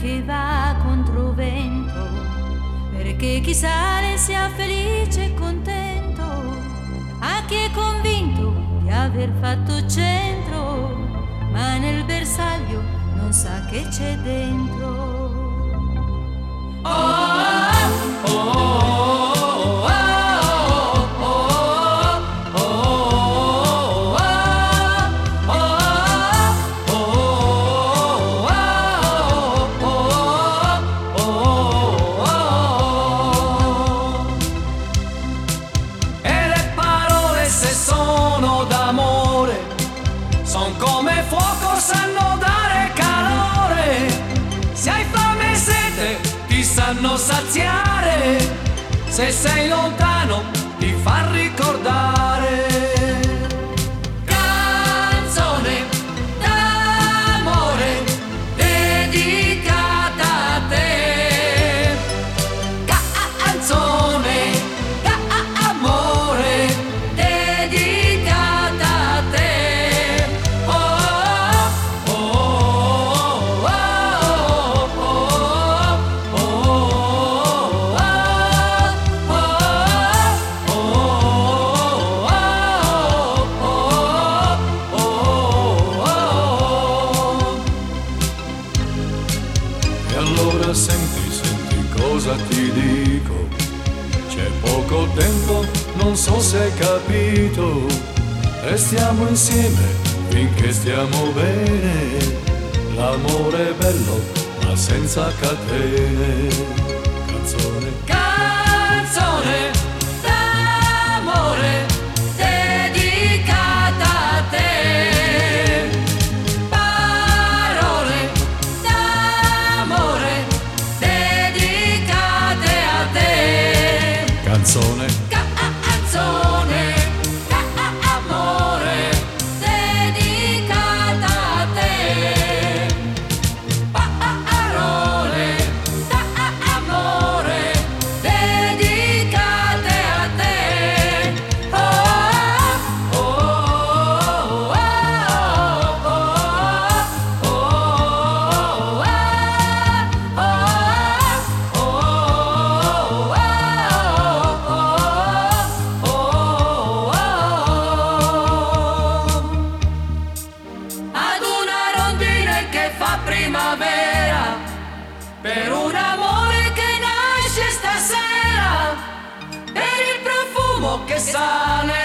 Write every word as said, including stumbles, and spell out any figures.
che va contro vento, perché chi sale sia felice e contento, a chi è convinto di aver fatto centro, ma nel bersaglio non sa che c'è dentro. Oh, oh, oh, oh. Son come fuoco, sanno dare calore. Se hai fame e sete, ti sanno saziare. Se sei lontano, ti fa ricordare. Canzone d'amore dedicata a te. Canzone d'amore dedicata a te. Allora senti, senti cosa ti dico. C'è poco tempo, non so se hai capito. Restiamo insieme finché stiamo bene. L'amore è bello, ma senza catene. Canzone, Canzone d'amore dedicata a te. Parole d'amore dedicate a te. canzone, Canzone d'amore dedicata a te. Parole d'amore dedicate a te. Oh, oh, oh, oh, oh, oh, ad una rondine che fa primavera, per un amore che nasce stasera, per il profumo che sale